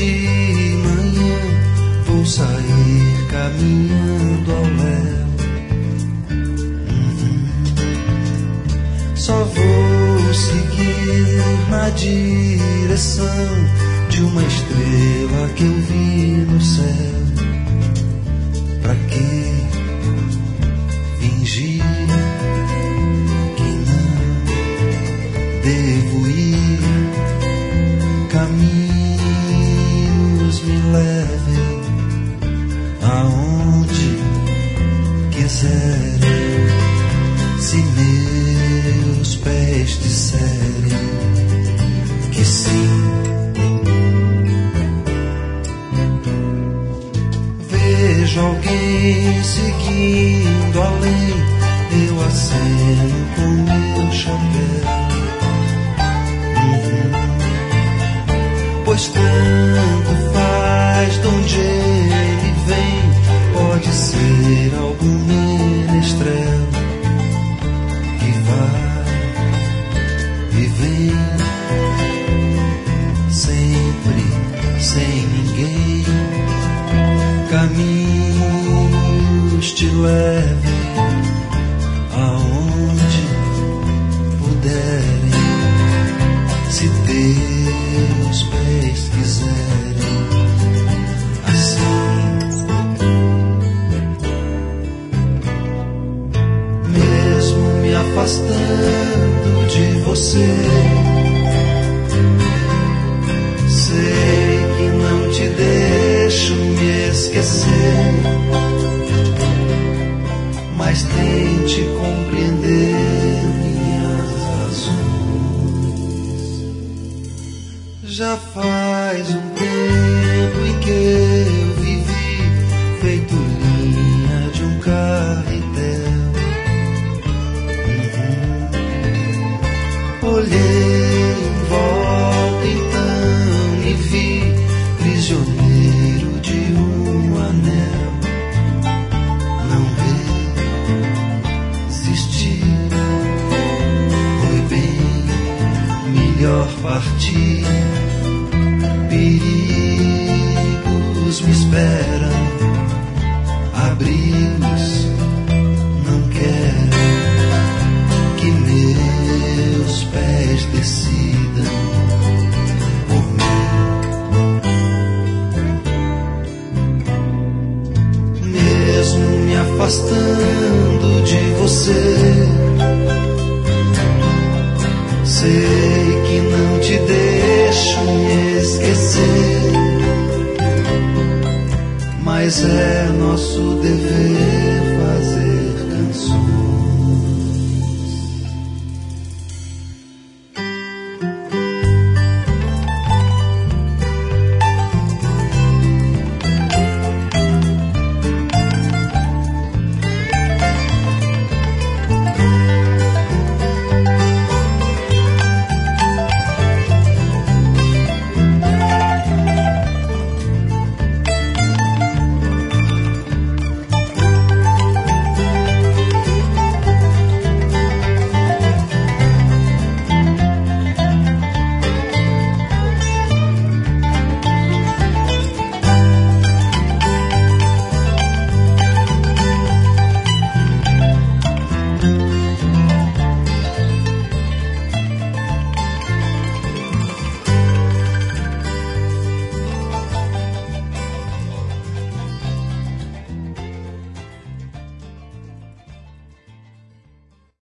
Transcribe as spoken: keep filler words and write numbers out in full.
de manhã vou sair caminhando ao léu. Uhum. Só vou seguir na direção de uma estrela que eu vi no céu. Pra que fingir que não devo ir? Caminhos me levem aonde quiserem. Se meus pés disserem que sim, vejo alguém seguindo além, eu aceno com meu chapéu. Uhum. Pois tanto faz de onde ele vem, pode ser algum menestrel que vai e vem, sempre sem ninguém. Caminhos te levem aonde puderem, se teus pés quiserem. Assim, mesmo me afastando de você, sei que não te deixo me esquecer, mas tente compreender minhas razões. Já faz um tempo em que eu vivi feito linha de um carretel. Uhum. Olhei em volta, então me vi prisioneiro de um anel. Não resisti, foi bem melhor partir. Perigos me esperam, abrigos não quero, que meus pés decidam por mim. Mesmo me afastando de você, sei que não te deixo me esquecer, mas é nosso dever